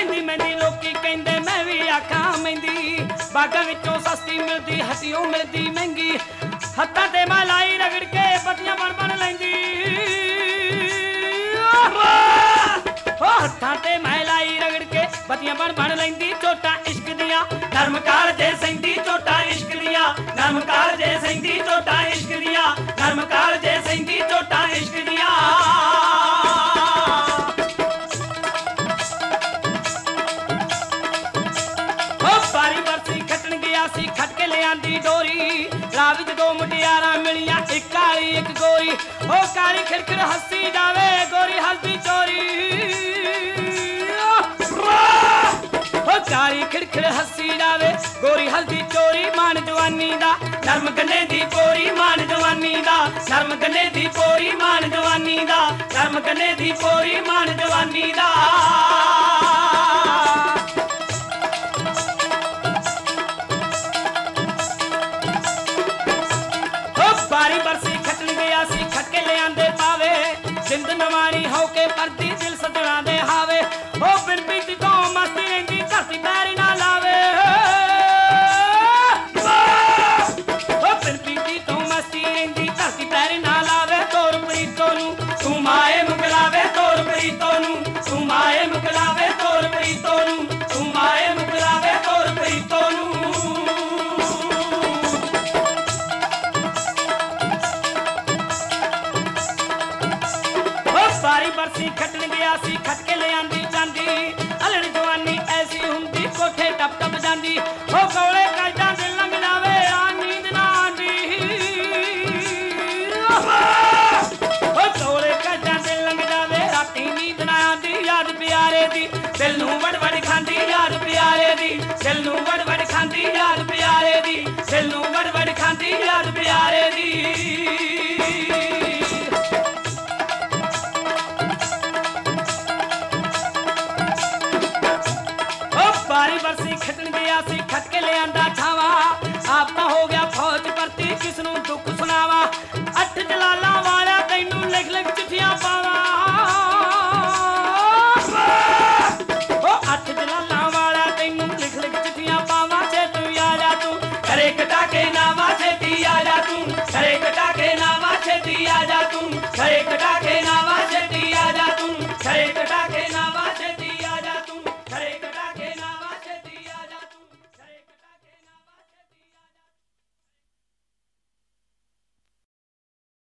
मेहंदी मेहंदी लोकी कहंदे मैं भी आखां मेहंदी बागां विचों सस्ती मिलदी हट्टियों मिलदी महंगी हत्थां ते मैं लाई रगड़ के बत्तियां बन बन लैंदी हत्थां ते मैं लाई रगड़ के बत्तियां बन बन लैंदी चोटां इश्क दियां नरम कालजे सैंदी चोटां इश्क दियां नरम कालजे सैंदी चोटां इश्क दियां नरम कालजे सैंदी चोटां इश्क दियां खट के ले आंदी डोरी राह विच दो मुटियारां मिलियां एक काली एक गोरी ओ काली खिड़खिड़ हस्सी जावे गोरी हसदी चोरी ओ काली खिड़खिड़ हस्सी जावे गोरी हसदी चोरी मान जवानी दा नरम गन्ने दी पोरी मान जवानी दा नरम गन्ने दी पोरी मान जवानी दा नरम गन्ने दी पोरी मान जवानी दा बारी बरसी खटन गया सी खट के ले आंदे पावे जिंद नवानी हो के परदी दिल सजना दे हावे ओ बिन बीती तो मस्ती रहिंदी धरती पैरी ना लावे ओ बिन बीती तो मस्ती रहिंदी धरती पैरी ना लावे तोर प्रीतों नू तू माए मुकलावे तोर प्रीतों नू तू माए मुकलावे तोर प्रीतों नू तू माए मुकलावे तोर प्रीतों नू बारी बरसी खटन गया सी खट के ले आंदी जांदी अलड़ जवानी ऐसी हुंदी कोठे टप टप जांदी ओ कौले काजां दे लंघ जावे आ नींद ना आंदी ओ कौले काजां दे लंघ जावे राती नींद ना आंदी याद प्यारे दी दिल नू वड़ वड़ खांदी याद प्यारे दी दिल नू वड़ वड़ खांदी याद प्यारे दी दिल नू वड़ वड़ खांदी याद प्यारे दी बारी बरसी खटन गया सी खट के ले आंदा छावा आप तो हो गया फौज भर्ती किसनू दुख सुनावा अठ जलाला वाला तैनू लिख लिख चिट्ठियां पावा